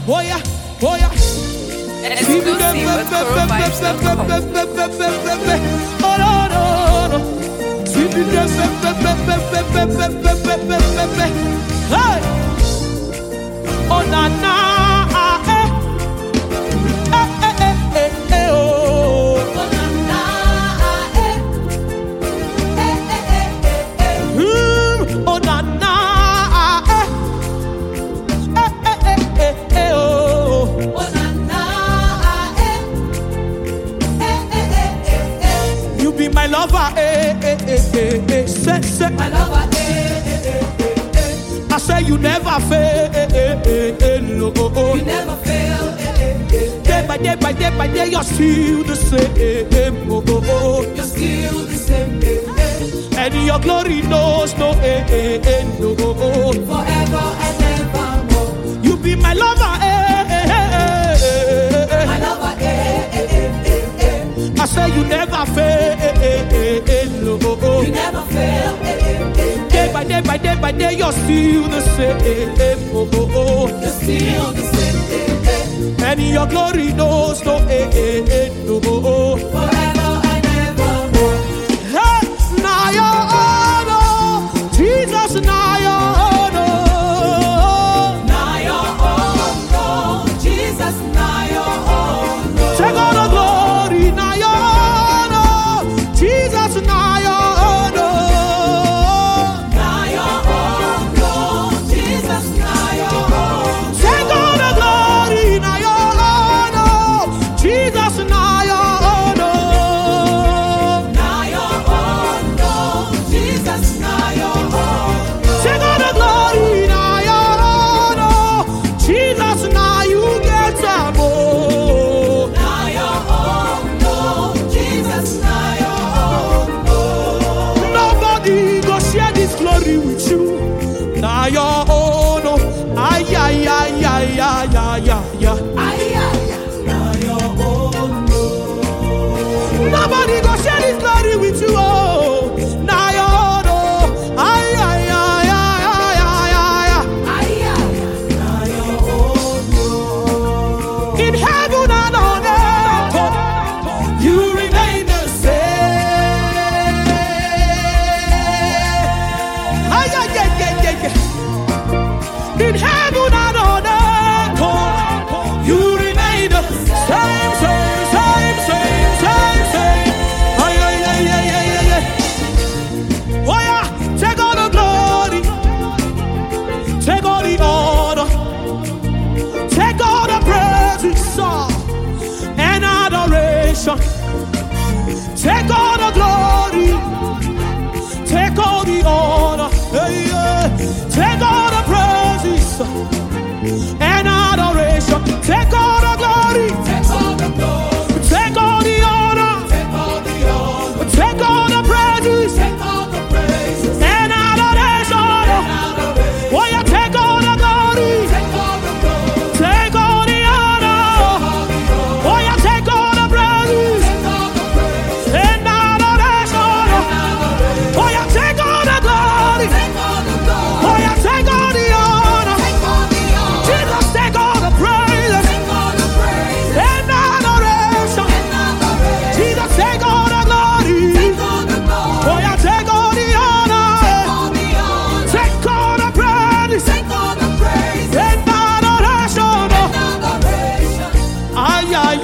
Oh yeah, oh yeah. Exclusive with CoroVibes.com. Oh no, no, no. Hey. Oh na na, eh. Oh. Oh na na, Oh na na, oh. Oh na na, You be my lover, say, my lover, I say you never fail, you never fail, Day by day, by day, by day, you're still the same, you're still the same, and your glory knows no end, forever and evermore. You be my lover, My lover, I say you never fail, you never fail, Day by day, by day, by day, you're still the same, you're still the same, and your glory knows no end, forever